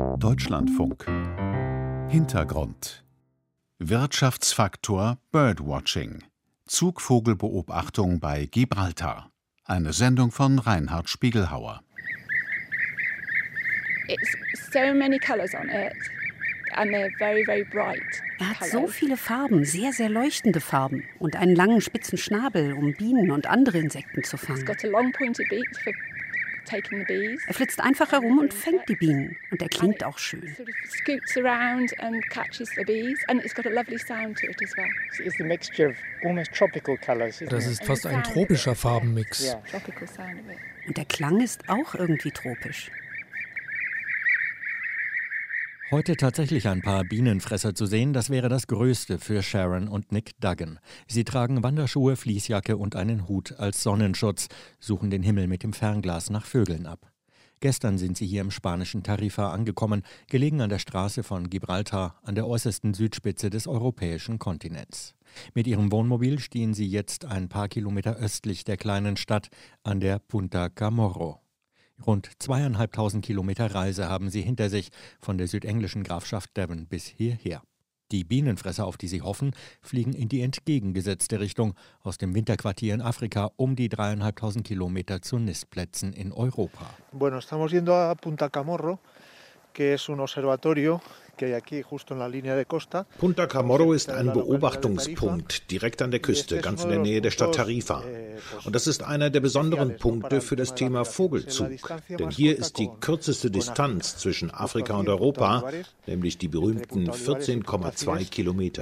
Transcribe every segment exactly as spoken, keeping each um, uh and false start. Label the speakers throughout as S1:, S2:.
S1: Deutschlandfunk. Hintergrund. Wirtschaftsfaktor Birdwatching. Zugvogelbeobachtung bei Gibraltar. Eine Sendung von Reinhard Spiegelhauer.
S2: It's so many colors on it. And they're very, very bright.
S3: Er hat so viele Farben, sehr, sehr leuchtende Farben und einen langen, spitzen Schnabel, um Bienen und andere Insekten zu fangen.
S2: It's got a long pointed beak for taking the bees.
S3: Er flitzt einfach herum und fängt die Bienen. Und er klingt auch schön.
S2: Sort of scoots around and catches the bees. And it's got a lovely sound to it as well.
S4: It's a mixture of almost tropical colors.
S5: Das ist fast ein tropischer Farbenmix.
S4: Yeah.
S2: Tropical sound of it.
S3: Und der Klang ist auch irgendwie tropisch.
S6: Heute tatsächlich ein paar Bienenfresser zu sehen, das wäre das Größte für Sharon und Nick Duggan. Sie tragen Wanderschuhe, Fließjacke und einen Hut als Sonnenschutz, suchen den Himmel mit dem Fernglas nach Vögeln ab. Gestern sind sie hier im spanischen Tarifa angekommen, gelegen an der Straße von Gibraltar, an der äußersten Südspitze des europäischen Kontinents. Mit ihrem Wohnmobil stehen sie jetzt ein paar Kilometer östlich der kleinen Stadt an der Punta Chamorro. Rund zweieinhalbtausend Kilometer Reise haben sie hinter sich von der südenglischen Grafschaft Devon bis hierher. Die Bienenfresser, auf die sie hoffen, fliegen in die entgegengesetzte Richtung aus dem Winterquartier in Afrika um die dreieinhalbtausend Kilometer zu Nistplätzen in Europa.
S7: Bueno, estamos yendo a Punta Chamorro, que es un observatorio que hay aquí justo en la línea de costa.
S8: Punta Chamorro ist ein Beobachtungspunkt direkt an der Küste, ganz in der Nähe der Stadt Tarifa. Und das ist einer der besonderen Punkte für das Thema Vogelzug. Denn hier ist die kürzeste Distanz zwischen Afrika und Europa, nämlich die berühmten vierzehn Komma zwei Kilometer.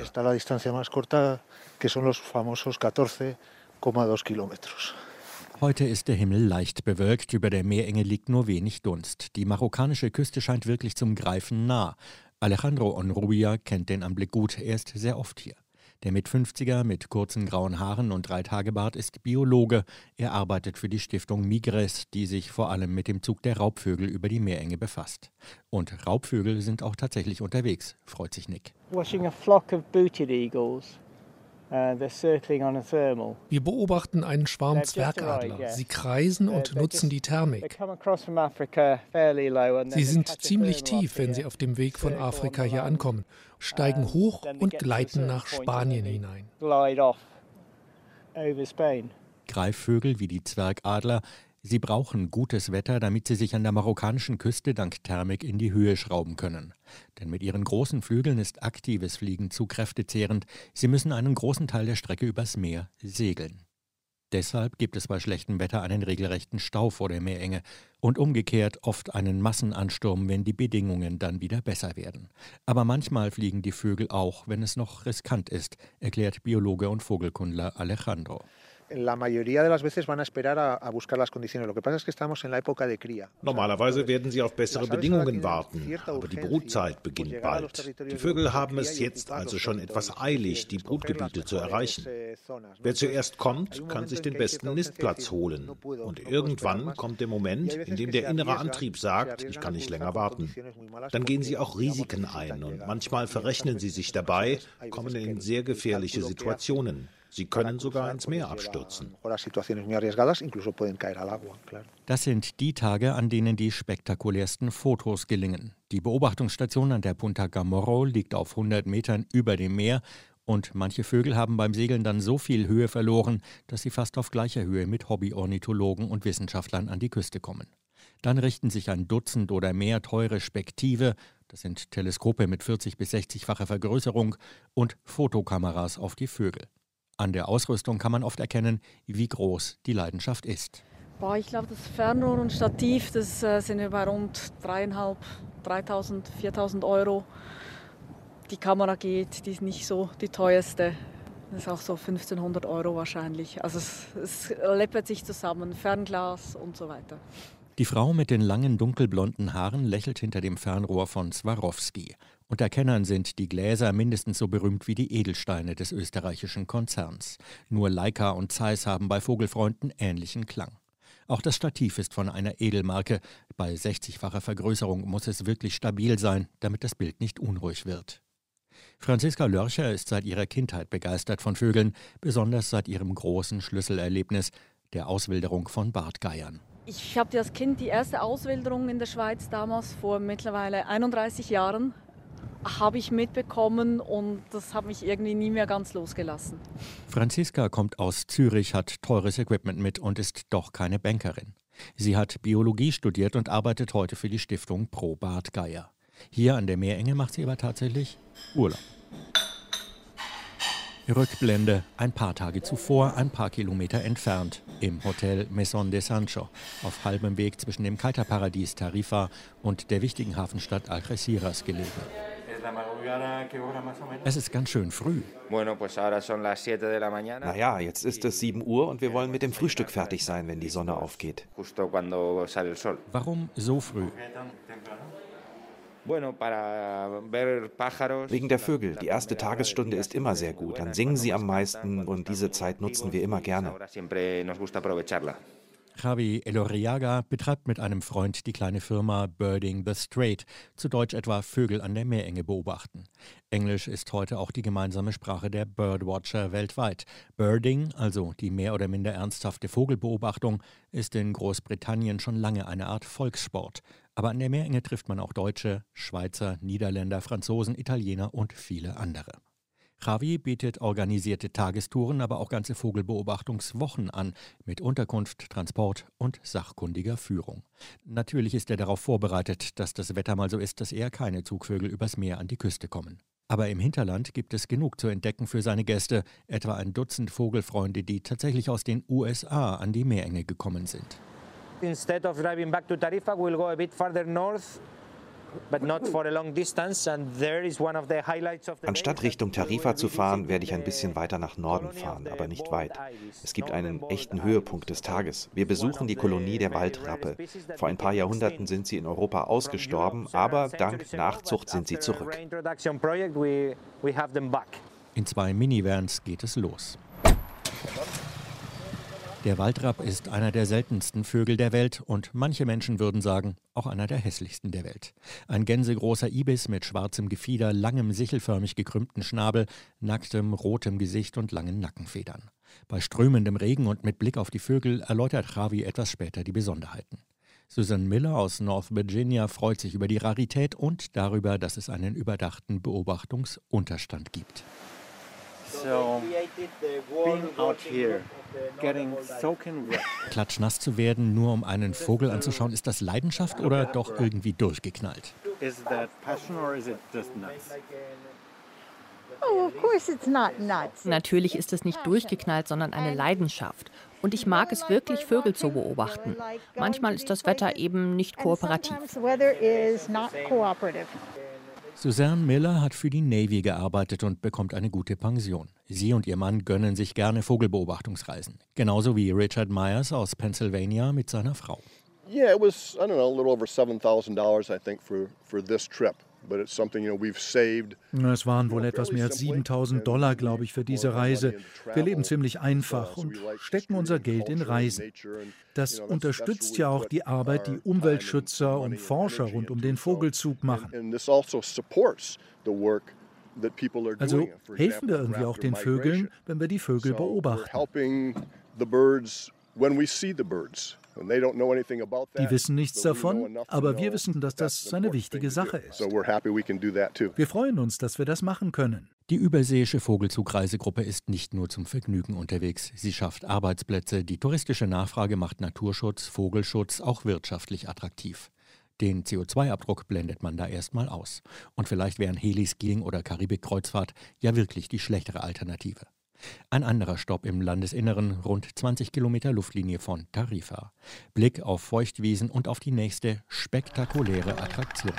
S6: Heute ist der Himmel leicht bewölkt, über der Meerenge liegt nur wenig Dunst. Die marokkanische Küste scheint wirklich zum Greifen nah. Alejandro Onrubia kennt den Anblick gut, er ist sehr oft hier. Der Mit-fünfziger mit kurzen grauen Haaren und Dreitagebart ist Biologe. Er arbeitet für die Stiftung Migres, die sich vor allem mit dem Zug der Raubvögel über die Meerenge befasst. Und Raubvögel sind auch tatsächlich unterwegs, freut sich Nick.
S4: Watching a flock of booted eagles.
S5: Wir beobachten einen Schwarm Zwergadler. Sie kreisen und nutzen die Thermik. Sie sind ziemlich tief, wenn sie auf dem Weg von Afrika hier ankommen, steigen hoch und gleiten nach Spanien hinein.
S6: Greifvögel wie die Zwergadler, sie brauchen gutes Wetter, damit sie sich an der marokkanischen Küste dank Thermik in die Höhe schrauben können. Denn mit ihren großen Flügeln ist aktives Fliegen zu kräftezehrend. Sie müssen einen großen Teil der Strecke übers Meer segeln. Deshalb gibt es bei schlechtem Wetter einen regelrechten Stau vor der Meerenge und umgekehrt oft einen Massenansturm, wenn die Bedingungen dann wieder besser werden. Aber manchmal fliegen die Vögel auch, wenn es noch riskant ist, erklärt Biologe und Vogelkundler Alejandro.
S8: Normalerweise werden sie auf bessere Bedingungen warten, aber die Brutzeit beginnt bald. Die Vögel haben es jetzt also schon etwas eilig, die Brutgebiete zu erreichen. Wer zuerst kommt, kann sich den besten Nistplatz holen. Und irgendwann kommt der Moment, in dem der innere Antrieb sagt, ich kann nicht länger warten. Dann gehen sie auch Risiken ein und manchmal verrechnen sie sich dabei, kommen in sehr gefährliche Situationen. Sie können sogar ins Meer abstürzen.
S6: Das sind die Tage, an denen die spektakulärsten Fotos gelingen. Die Beobachtungsstation an der Punta Chamorro liegt auf hundert Metern über dem Meer und manche Vögel haben beim Segeln dann so viel Höhe verloren, dass sie fast auf gleicher Höhe mit Hobbyornithologen und Wissenschaftlern an die Küste kommen. Dann richten sich ein Dutzend oder mehr teure Spektive, das sind Teleskope mit vierzig- bis sechzigfacher Vergrößerung, und Fotokameras auf die Vögel. An der Ausrüstung kann man oft erkennen, wie groß die Leidenschaft ist.
S9: Boah, ich glaube, das Fernrohr und Stativ, das äh, sind ja bei rund dreieinhalb, dreitausend, viertausend Euro. Die Kamera geht, die ist nicht so die teuerste. Das ist auch so fünfzehnhundert Euro wahrscheinlich. Also es, es läppert sich zusammen, Fernglas und so weiter.
S6: Die Frau mit den langen dunkelblonden Haaren lächelt hinter dem Fernrohr von Swarovski. Unter Kennern sind die Gläser mindestens so berühmt wie die Edelsteine des österreichischen Konzerns. Nur Leica und Zeiss haben bei Vogelfreunden ähnlichen Klang. Auch das Stativ ist von einer Edelmarke. Bei sechzigfacher Vergrößerung muss es wirklich stabil sein, damit das Bild nicht unruhig wird. Franziska Lörcher ist seit ihrer Kindheit begeistert von Vögeln, besonders seit ihrem großen Schlüsselerlebnis, der Auswilderung von Bartgeiern.
S9: Ich habe als Kind die erste Auswilderung in der Schweiz damals vor mittlerweile einunddreißig Jahren habe ich mitbekommen und das hat mich irgendwie nie mehr ganz losgelassen.
S6: Franziska kommt aus Zürich, hat teures Equipment mit und ist doch keine Bankerin. Sie hat Biologie studiert und arbeitet heute für die Stiftung Pro Bad Geier. Hier an der Meerenge macht sie aber tatsächlich Urlaub. Rückblende, ein paar Tage zuvor, ein paar Kilometer entfernt, im Hotel Maison de Sancho, auf halbem Weg zwischen dem Kiterparadies Tarifa und der wichtigen Hafenstadt Algeciras gelegen. Es ist ganz schön früh.
S10: Naja, jetzt ist es sieben Uhr und wir wollen mit dem Frühstück fertig sein, wenn die Sonne aufgeht.
S6: Warum so früh?
S10: Wegen der Vögel. Die erste Tagesstunde ist immer sehr gut. Dann singen sie am meisten und diese Zeit nutzen wir immer gerne.
S6: Javi Elorriaga betreibt mit einem Freund die kleine Firma Birding the Strait, zu Deutsch etwa Vögel an der Meerenge beobachten. Englisch ist heute auch die gemeinsame Sprache der Birdwatcher weltweit. Birding, also die mehr oder minder ernsthafte Vogelbeobachtung, ist in Großbritannien schon lange eine Art Volkssport. Aber an der Meerenge trifft man auch Deutsche, Schweizer, Niederländer, Franzosen, Italiener und viele andere. Javi bietet organisierte Tagestouren, aber auch ganze Vogelbeobachtungswochen an, mit Unterkunft, Transport und sachkundiger Führung. Natürlich ist er darauf vorbereitet, dass das Wetter mal so ist, dass eher keine Zugvögel übers Meer an die Küste kommen. Aber im Hinterland gibt es genug zu entdecken für seine Gäste, etwa ein Dutzend Vogelfreunde, die tatsächlich aus den U S A an die Meerenge gekommen sind.
S11: Instead of driving back to Tarifa, we'll go a bit farther north.
S10: Anstatt Richtung Tarifa zu fahren, werde ich ein bisschen weiter nach Norden fahren, aber nicht weit. Es gibt einen echten Höhepunkt des Tages. Wir besuchen die Kolonie der Waldrappe. Vor ein paar Jahrhunderten sind sie in Europa ausgestorben, aber dank Nachzucht sind sie zurück.
S6: In zwei Minivans geht es los. Der Waldrapp ist einer der seltensten Vögel der Welt und manche Menschen würden sagen, auch einer der hässlichsten der Welt. Ein gänsegroßer Ibis mit schwarzem Gefieder, langem sichelförmig gekrümmten Schnabel, nacktem, rotem Gesicht und langen Nackenfedern. Bei strömendem Regen und mit Blick auf die Vögel erläutert Javi etwas später die Besonderheiten. Susan Miller aus North Virginia freut sich über die Rarität und darüber, dass es einen überdachten Beobachtungsunterstand gibt.
S4: So, being out here, getting soaking wet.
S6: Klatschnass zu werden, nur um einen Vogel anzuschauen, ist das Leidenschaft oder doch irgendwie durchgeknallt?
S4: Is that passion or is it just nuts?
S12: Oh, of course it's not nuts. Natürlich ist es nicht durchgeknallt, sondern eine Leidenschaft. Und ich mag es wirklich, Vögel zu beobachten. Manchmal ist das Wetter eben nicht kooperativ.
S6: Suzanne Miller hat für die Navy gearbeitet und bekommt eine gute Pension. Sie und ihr Mann gönnen sich gerne Vogelbeobachtungsreisen. Genauso wie Richard Myers aus Pennsylvania mit seiner Frau.
S13: Yeah, it was, I don't know, a little over seven thousand dollars, I think, for, for this trip. But it's something, you know, we've saved.
S14: Es waren wohl etwas mehr als siebentausend Dollar, glaube ich, für diese Reise. Wir leben ziemlich einfach und stecken unser Geld in Reisen. Das unterstützt ja auch die Arbeit, die Umweltschützer und Forscher rund um den Vogelzug machen. Also helfen wir irgendwie auch den Vögeln, wenn wir die Vögel beobachten. Die wissen nichts davon, aber wir wissen, dass das eine wichtige Sache ist. Wir freuen uns, dass wir das machen können.
S6: Die überseeische Vogelzugreisegruppe ist nicht nur zum Vergnügen unterwegs. Sie schafft Arbeitsplätze, die touristische Nachfrage macht Naturschutz, Vogelschutz auch wirtschaftlich attraktiv. Den C O zwei Abdruck blendet man da erstmal aus. Und vielleicht wären Heliskiing oder Karibik-Kreuzfahrt ja wirklich die schlechtere Alternative. Ein anderer Stopp im Landesinneren, rund zwanzig Kilometer Luftlinie von Tarifa. Blick auf Feuchtwiesen und auf die nächste spektakuläre Attraktion.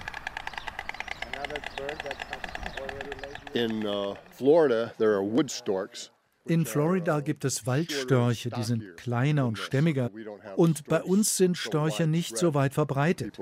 S13: In uh, Florida, there are wood storks.
S14: In Florida gibt es Waldstörche, die sind kleiner und stämmiger. Und bei uns sind Störche nicht so weit verbreitet.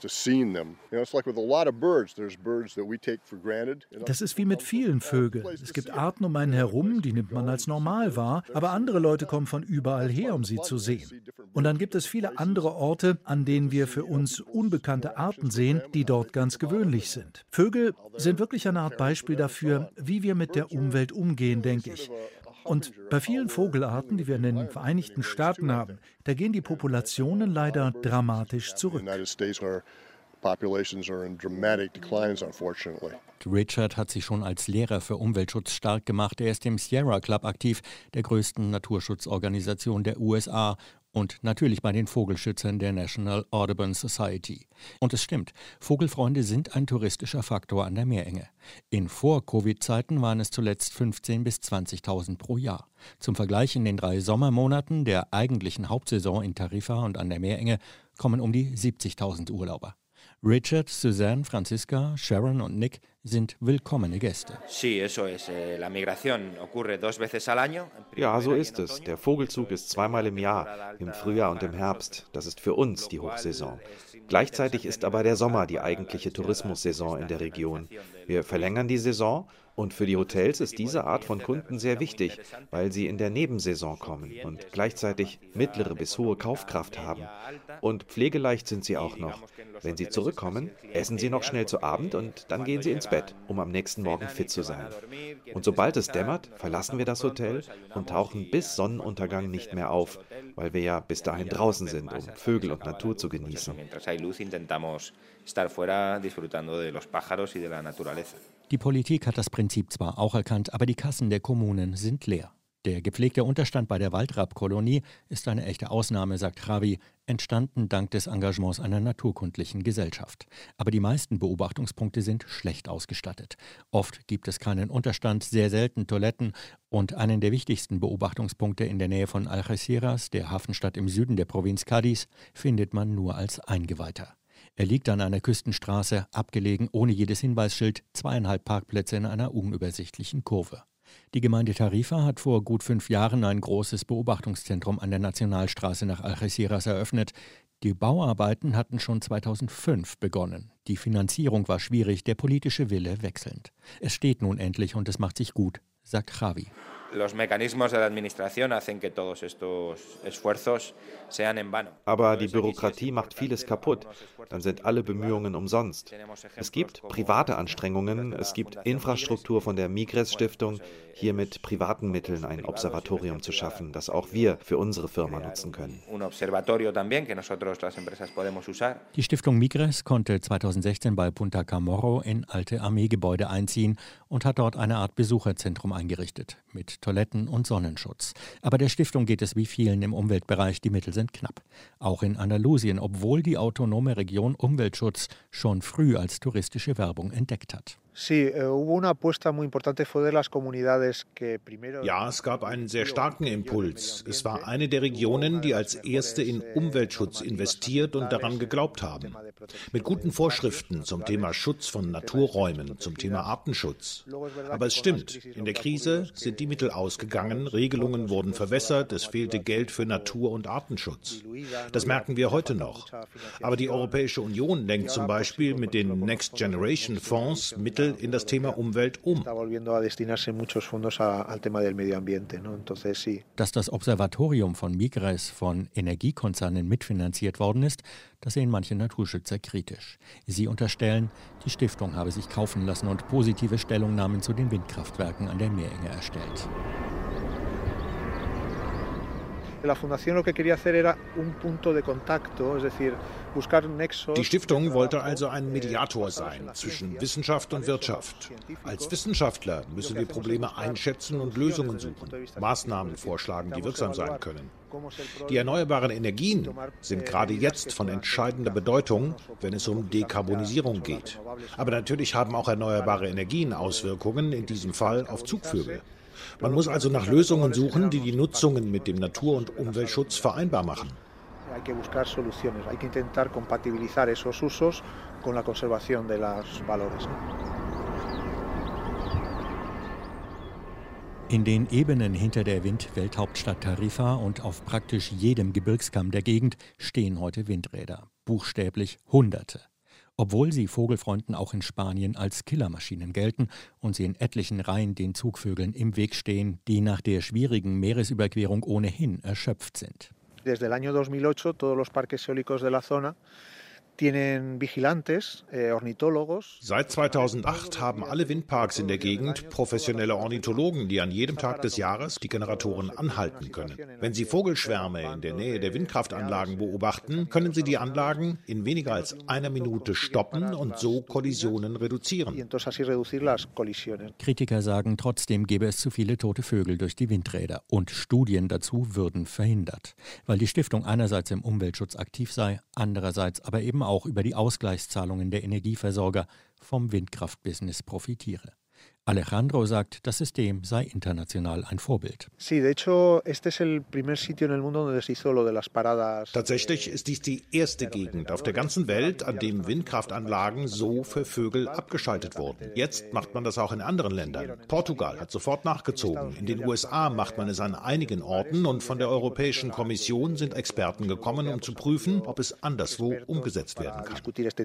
S14: Das ist wie mit vielen Vögeln. Es gibt Arten um einen herum, die nimmt man als normal wahr, aber andere Leute kommen von überall her, um sie zu sehen. Und dann gibt es viele andere Orte, an denen wir für uns unbekannte Arten sehen, die dort ganz gewöhnlich sind. Vögel sind wirklich eine Art Beispiel dafür, wie wir mit der Umwelt umgehen, denke ich. Und bei vielen Vogelarten, die wir in den Vereinigten Staaten haben, da gehen die Populationen leider dramatisch zurück.
S6: Richard hat sich schon als Lehrer für Umweltschutz stark gemacht. Er ist im Sierra Club aktiv, der größten Naturschutzorganisation der U S A, und natürlich bei den Vogelschützern der National Audubon Society. Und es stimmt, Vogelfreunde sind ein touristischer Faktor an der Meerenge. In Vor-Covid-Zeiten waren es zuletzt fünfzehntausend bis zwanzigtausend pro Jahr. Zum Vergleich, in den drei Sommermonaten der eigentlichen Hauptsaison in Tarifa und an der Meerenge kommen um die siebzigtausend Urlauber. Richard, Suzanne, Franziska, Sharon und Nick sind willkommene Gäste.
S10: Ja, so ist es. Der Vogelzug ist zweimal im Jahr, im Frühjahr und im Herbst. Das ist für uns die Hochsaison. Gleichzeitig ist aber der Sommer die eigentliche Tourismussaison in der Region. Wir verlängern die Saison. Und für die Hotels ist diese Art von Kunden sehr wichtig, weil sie in der Nebensaison kommen und gleichzeitig mittlere bis hohe Kaufkraft haben. Und pflegeleicht sind sie auch noch. Wenn sie zurückkommen, essen sie noch schnell zu Abend und dann gehen sie ins Bett, um am nächsten Morgen fit zu sein. Und sobald es dämmert, verlassen wir das Hotel und tauchen bis Sonnenuntergang nicht mehr auf, weil wir ja bis dahin draußen sind, um Vögel und Natur zu genießen.
S6: Die Politik hat das Prinzip zwar auch erkannt, aber die Kassen der Kommunen sind leer. Der gepflegte Unterstand bei der Waldrappkolonie ist eine echte Ausnahme, sagt Javi, entstanden dank des Engagements einer naturkundlichen Gesellschaft. Aber die meisten Beobachtungspunkte sind schlecht ausgestattet. Oft gibt es keinen Unterstand, sehr selten Toiletten und einen der wichtigsten Beobachtungspunkte in der Nähe von Algeciras, der Hafenstadt im Süden der Provinz Cádiz, findet man nur als Eingeweihter. Er liegt an einer Küstenstraße, abgelegen, ohne jedes Hinweisschild, zweieinhalb Parkplätze in einer unübersichtlichen Kurve. Die Gemeinde Tarifa hat vor gut fünf Jahren ein großes Beobachtungszentrum an der Nationalstraße nach Algeciras eröffnet. Die Bauarbeiten hatten schon zweitausendfünf begonnen. Die Finanzierung war schwierig, der politische Wille wechselnd. Es steht nun endlich und es macht sich gut, sagt Javi.
S10: Aber die Bürokratie macht vieles kaputt. Dann sind alle Bemühungen umsonst. Es gibt private Anstrengungen, es gibt Infrastruktur von der Migres-Stiftung, hier mit privaten Mitteln ein Observatorium zu schaffen, das auch wir für unsere Firma nutzen können.
S6: Die Stiftung Migres konnte zweitausendsechzehn bei Punta Chamorro in alte Armeegebäude einziehen und hat dort eine Art Besucherzentrum eingerichtet, mit Toiletten und Sonnenschutz. Aber der Stiftung geht es wie vielen im Umweltbereich, die Mittel sind knapp. Auch in Andalusien, obwohl die autonome Region Umweltschutz schon früh als touristische Werbung entdeckt hat.
S8: Ja, es gab einen sehr starken Impuls. Es war eine der Regionen, die als erste in Umweltschutz investiert und daran geglaubt haben. Mit guten Vorschriften zum Thema Schutz von Naturräumen, zum Thema Artenschutz. Aber es stimmt, in der Krise sind die Mittel ausgegangen, Regelungen wurden verwässert, es fehlte Geld für Natur- und Artenschutz. Das merken wir heute noch. Aber die Europäische Union lenkt zum Beispiel mit den Next Generation Fonds Mittel in das Thema Umwelt um.
S6: Dass das Observatorium von Migres von Energiekonzernen mitfinanziert worden ist, das sehen manche Naturschützer kritisch. Sie unterstellen, die Stiftung habe sich kaufen lassen und positive Stellungnahmen zu den Windkraftwerken an der Meerenge erstellt.
S8: Die Stiftung wollte also ein Mediator sein zwischen Wissenschaft und Wirtschaft. Als Wissenschaftler müssen wir Probleme einschätzen und Lösungen suchen, Maßnahmen vorschlagen, die wirksam sein können. Die erneuerbaren Energien sind gerade jetzt von entscheidender Bedeutung, wenn es um Dekarbonisierung geht. Aber natürlich haben auch erneuerbare Energien Auswirkungen, in diesem Fall auf Zugvögel. Man muss also nach Lösungen suchen, die die Nutzungen mit dem Natur- und Umweltschutz vereinbar machen.
S6: In den Ebenen hinter der Windwelthauptstadt Tarifa und auf praktisch jedem Gebirgskamm der Gegend stehen heute Windräder. Buchstäblich Hunderte. Obwohl sie Vogelfreunden auch in Spanien als Killermaschinen gelten und sie in etlichen Reihen den Zugvögeln im Weg stehen, die nach der schwierigen Meeresüberquerung ohnehin erschöpft sind.
S7: Desde el año dos mil ocho todos los parques eólicos de la zona
S8: Seit zweitausendacht haben alle Windparks in der Gegend professionelle Ornithologen, die an jedem Tag des Jahres die Generatoren anhalten können. Wenn sie Vogelschwärme in der Nähe der Windkraftanlagen beobachten, können sie die Anlagen in weniger als einer Minute stoppen und so Kollisionen reduzieren.
S6: Kritiker sagen, trotzdem gäbe es zu viele tote Vögel durch die Windräder und Studien dazu würden verhindert, weil die Stiftung einerseits im Umweltschutz aktiv sei, andererseits aber eben auch über die Ausgleichszahlungen der Energieversorger vom Windkraftbusiness profitiere. Alejandro sagt, das System sei international ein Vorbild.
S8: Tatsächlich ist dies die erste Gegend auf der ganzen Welt, an dem Windkraftanlagen so für Vögel abgeschaltet wurden. Jetzt macht man das auch in anderen Ländern. Portugal hat sofort nachgezogen. In den U S A macht man es an einigen Orten und von der Europäischen Kommission sind Experten gekommen, um zu prüfen, ob es anderswo umgesetzt werden kann.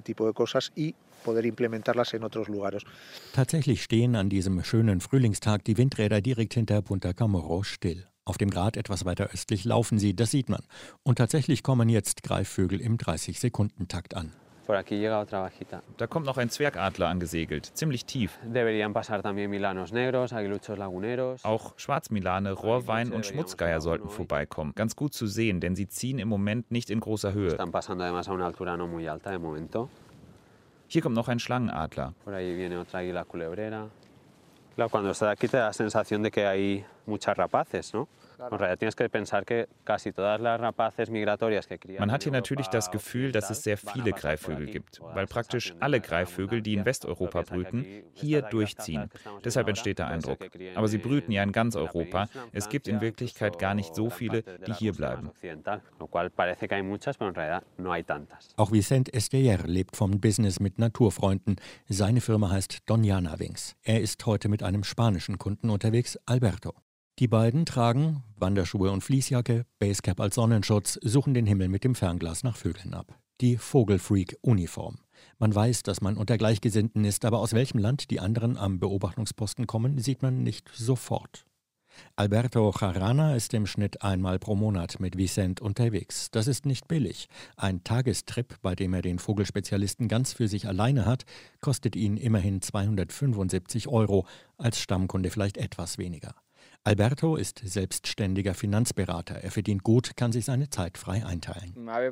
S6: Tatsächlich stehen an diesem schönen Frühlingstag die Windräder direkt hinter Punta Chamorro still. Auf dem Grat etwas weiter östlich laufen sie, das sieht man. Und tatsächlich kommen jetzt Greifvögel im dreißig-Sekunden-Takt an.
S15: Da kommt noch ein Zwergadler angesegelt, ziemlich tief. Auch Schwarzmilane, Rohrwein und Schmutzgeier sollten vorbeikommen. Ganz gut zu sehen, denn sie ziehen im Moment nicht in großer Höhe. Hier kommt noch ein Schlangenadler.
S16: Cuando estás aquí te da la sensación de que hay muchas rapaces, ¿no?
S15: Man hat hier natürlich das Gefühl, dass es sehr viele Greifvögel gibt, weil praktisch alle Greifvögel, die in Westeuropa brüten, hier durchziehen. Deshalb entsteht der Eindruck. Aber sie brüten ja in ganz Europa. Es gibt in Wirklichkeit gar nicht so viele, die hier bleiben.
S6: Auch Vicente Esteller lebt vom Business mit Naturfreunden. Seine Firma heißt Doñana Wings. Er ist heute mit einem spanischen Kunden unterwegs, Alberto. Die beiden tragen Wanderschuhe und Fließjacke, Basecap als Sonnenschutz, suchen den Himmel mit dem Fernglas nach Vögeln ab. Die Vogelfreak-Uniform. Man weiß, dass man unter Gleichgesinnten ist, aber aus welchem Land die anderen am Beobachtungsposten kommen, sieht man nicht sofort. Alberto Jarana ist im Schnitt einmal pro Monat mit Vicente unterwegs. Das ist nicht billig. Ein Tagestrip, bei dem er den Vogelspezialisten ganz für sich alleine hat, kostet ihn immerhin zweihundertfünfundsiebzig Euro, als Stammkunde vielleicht etwas weniger. Alberto ist selbstständiger Finanzberater. Er verdient gut, kann sich seine Zeit frei einteilen.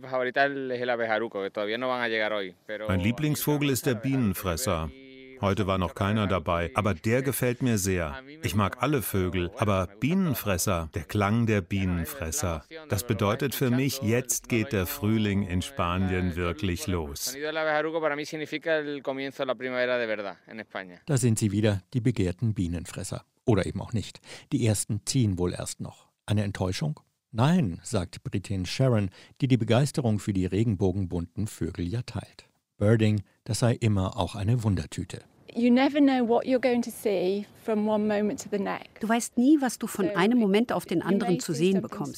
S17: Mein Lieblingsvogel ist der Bienenfresser. Heute war noch keiner dabei, aber der gefällt mir sehr. Ich mag alle Vögel, aber Bienenfresser, der Klang der Bienenfresser, das bedeutet für mich, jetzt geht der Frühling in Spanien wirklich los.
S6: Da sind sie wieder, die begehrten Bienenfresser. Oder eben auch nicht. Die ersten ziehen wohl erst noch. Eine Enttäuschung? Nein, sagt Britin Sharon, die die Begeisterung für die regenbogenbunten Vögel ja teilt. Birding, das sei immer auch eine Wundertüte.
S2: You never know what you're going to see from one moment to the next.
S3: Du weißt nie, was du von einem Moment auf den anderen zu sehen bekommst.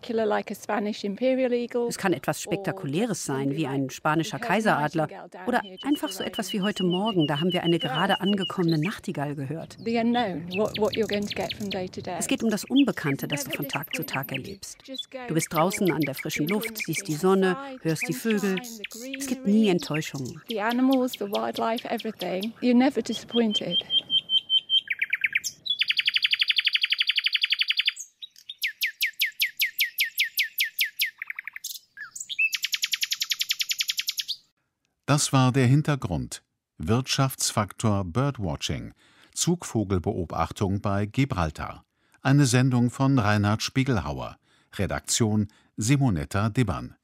S3: Es kann etwas Spektakuläres sein, wie ein spanischer Kaiseradler. Oder einfach so etwas wie heute Morgen, da haben wir eine gerade angekommene Nachtigall gehört. Es geht um das Unbekannte, das du von Tag zu Tag erlebst. Du bist draußen an der frischen Luft, siehst die Sonne, hörst die Vögel. Es gibt nie Enttäuschungen.
S2: The animals, the wildlife, everything. You're never disappointed.
S1: Das war der Hintergrund. Wirtschaftsfaktor Birdwatching. Zugvogelbeobachtung bei Gibraltar. Eine Sendung von Reinhard Spiegelhauer. Redaktion Simonetta Dibban.